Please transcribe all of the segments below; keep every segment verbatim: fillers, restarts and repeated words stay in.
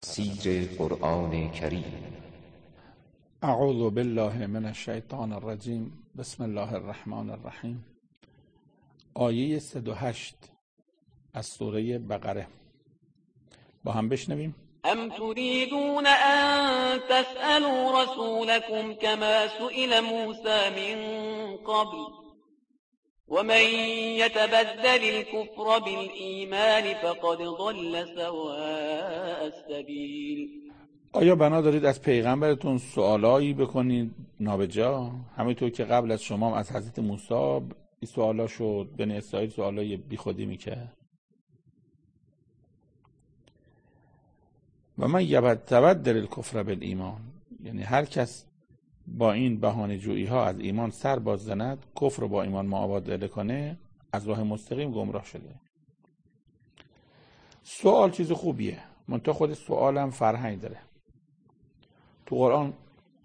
تفسیر قرآن کریم. اعوذ بالله من الشیطان الرجیم. بسم الله الرحمن الرحیم. آیه صد و هشت از سوره بقره با هم بشنویم. ام تريدون ان تسألوا رسولكم كما سئل موسى من قبل ومن يتبدل الكفر بالإيمان فقد ضل سواء السبيل. آیا بنا دارید از پیغمبرتون سوالایی بکنید نابجا، همینطور که قبل از شما از حضرت موسی این سوالا شد؟ بنی اسرائیل سوالای بیخودی میکرد. و من یتبدل الکفر بالایمان، یعنی هر کس با این بهانه جویی ها از ایمان سر باز زند، کفر رو با ایمان معادله کنه، از راه مستقیم گمراه شده. سوال چیز خوبیه، منتها خود سوال هم فرهنگ داره. تو قرآن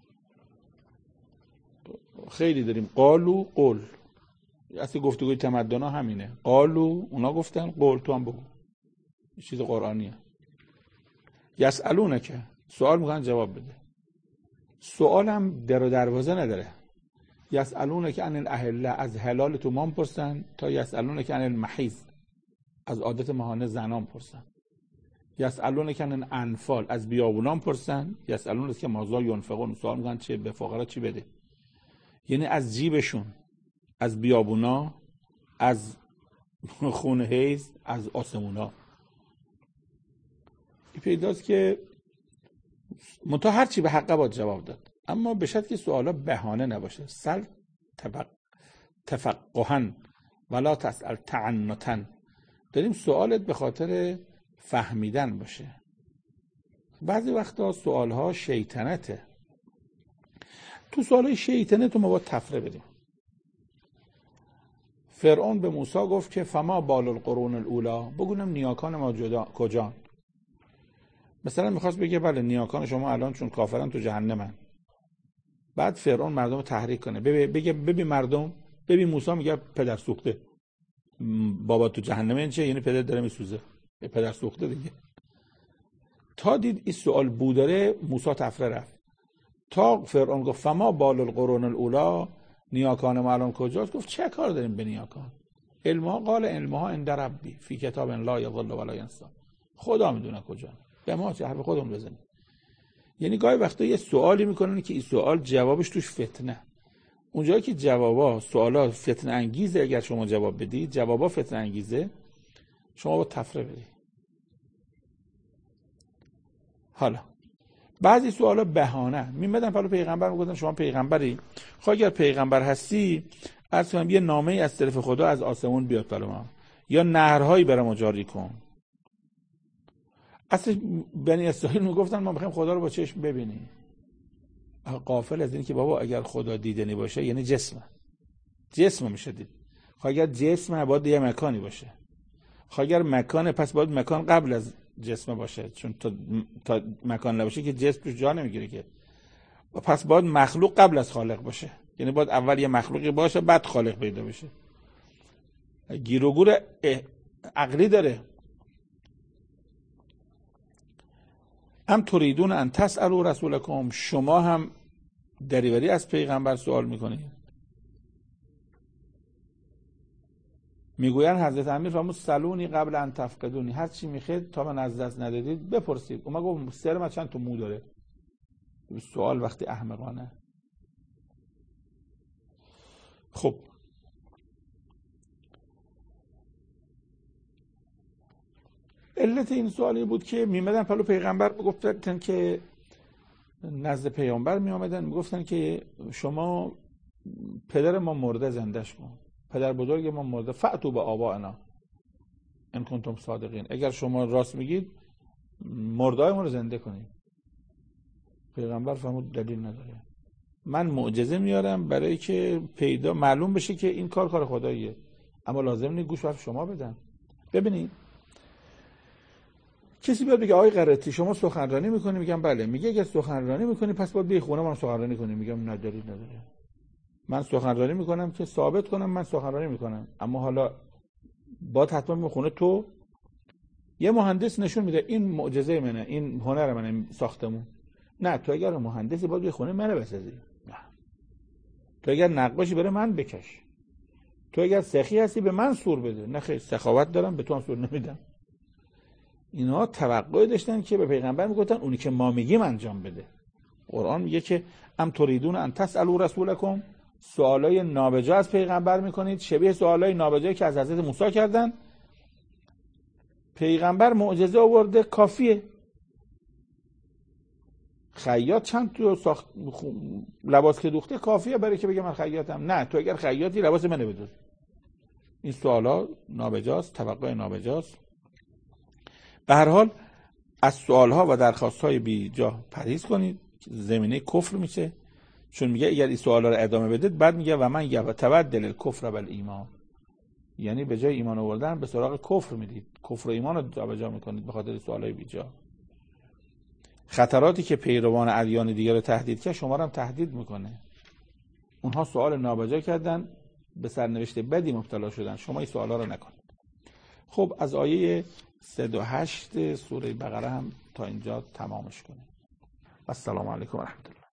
خیلی داریم قالو قول، اصلی گفتگوی تمدن ها همینه، قالو اونا گفتن، قول تو هم بگو. چیز قرآنیه. یسألونه که سوال میکنن جواب بده. سوال هم در و دروازه نداره. یسألونه که عن الاهله، از حلال تو ما پرسن، تا یسألونه که عن المحیض، از عادت ماهانه زنان پرسن. یسألونه که عن الانفال، از بیابونان پرسن. یسألونه که ماذا ینفقون، سوال میکنن چه به فقرا چی بده. یعنی از جیبشون، از بیابونا، از خون حیض، از آسمونا. این پیداست که منتها هر چی به حقه باید جواب داد، اما به شرطی که سوالا بهانه نباشه. سل تفقهن ولا تسأل تعنتا. داریم سوالت به خاطر فهمیدن باشه. بعضی وقتا سوالها شیطنته. تو سوالای شیطنه تو ما باید تفره بدیم. فرعون به موسی گفت که فما بال القرون الاولا، بگونم نیاکان ما کجان؟ مثلا میخواست بگه بله نیاکان شما الان چون کافرن تو جهنمن. بعد فرعون مردم رو تحریک کنه، بگه ببین مردم، ببین موسی میگه پدر سوخته، بابا تو جهنمه. این چه؟ یعنی پدر داره میسوزه، پدر سوخته دیگه. تا دید این سوال بوداره، موسی تفره رفت. تا فرعون گفت فما بال القرون الاولا، نیاکان ما الان کجاست؟ گفت چه کار داریم به نیاکان؟ علمها قال علمها عند ربی فی کتاب لا یضل ولا ینسی. خدا میدونه کجا، به ما چه حرف خودمون بزنیم. یعنی گاهی وقتا یه سوالی میکنن که این سوال جوابش توش فتنه. اونجایی که جوابا سوالا فتنه انگیزه، اگر شما جواب بدید جوابا فتنه انگیزه، شما با تفره بدید. حالا بعضی سوالا بهانه میمدن پلو پیغمبر، میگفتن شما پیغمبری، خب اگر پیغمبر هستی از کنم یه نامه ای از طرف خدا از آسمون بیاد پلو ما، یا نهرهایی برام جاری کن. اصلا بنی اسرائیل میگفتن ما میخوایم خدا رو با چشم ببینیم، غافل از این که بابا اگر خدا دیدنی باشه یعنی جسمه، جسم میشه دید. خب اگر جسمه باید یه مکانی باشه. خب اگر مکانه پس باید مکان قبل از جسم باشه، چون تا, تا مکان نباشه که جسم توش جا نمیگیره که. پس باید مخلوق قبل از خالق باشه، یعنی باید اول یه مخلوقی باشه بعد خالق پیدا بشه. گیر و گور عقلی داره. ام تریدون ان تسألوا رسولکم، شما هم دریوری از پیغمبر سوال میکنید. میگوین حضرت امیر فرمود سلونی قبل ان تفقدونی، هر چی میخواید تا من از دست ندادید بپرسید. اونا گفت سر من چند تا مو داره. سوال وقتی احمقانه. خب علت این سوالی بود که میمدن پلو پیغمبر میگفتن که نزد پیغمبر میامدن میگفتن که شما پدر ما مرده زندش کن، پدر بزرگ ما مرده، فأتوا به آبائنا ان کنتم صادقین، اگر شما راست میگید مردای ما رو زنده کنید. پیغمبر فرمود دلیل نداره، من معجزه میارم برای که پیدا معلوم بشه که این کار کار خداییه، اما لازم نیست گوش حرف شما بدن. ببینید کسی بیاد بگه آقای قرتی شما سخنرانی میکنی، میگم بله. میگه اگر سخنرانی میکنی پس باید بی خونه من سخنرانی کنی. میگم نداری نداره، من سخنرانی میکنم که ثابت کنم من سخنرانی میکنم، اما حالا باید حتما به خونه تو یه مهندس نشون میده این معجزه منه، این هنر منه، ساختمون. نه، تو اگر مهندسی باید یه خونه منه بسازی. نه، تو اگر نقاشی بره من بکش. تو اگر سخی هستی به من سور بده. نه خیر، سخاوت دارم به تو هم سور نمیدم. اینا توقع داشتن که به پیغمبر میگفتن اونی که ما میگیم انجام بده. قرآن میگه که ام تریدون ان تسالوا رسولکم، سوالای نابجا از پیغمبر میکنید، شبیه سوالای نابجایی که از حضرت موسی کردن. پیغمبر معجزه آورده، کافیه. خیاط چند تو ساخت لباس که دوخته کافیه برای که بگه من خیاطم. نه، تو اگر خیاطی لباس منو بدوز. این سوالا نابجاست، توقع نابجاست. به هر حال از سوالها و درخواستهای بی جا پرهیز کنید، زمینه کفر میشه. چون میگه اگر این سوالا رو ادامه بدید، بعد میگه و من یتبدل الکفر بالایمان، یعنی به جای ایمان آوردن به سراغ کفر میدید، کفر و ایمان رو جابجا میکنید به خاطر سوالای بی جا. خطراتی که پیروان ادیان دیگر رو تهدید کرد شما رو هم تهدید میکنه. اونها سوال نابجا کردن، به سرنوشت بدی مبتلا شدن، شما این سوالا رو نکنید. خب از آیه صد و هشت سوره بقره هم تا اینجا تمامش کنیم. السلام علیکم و رحمت الله.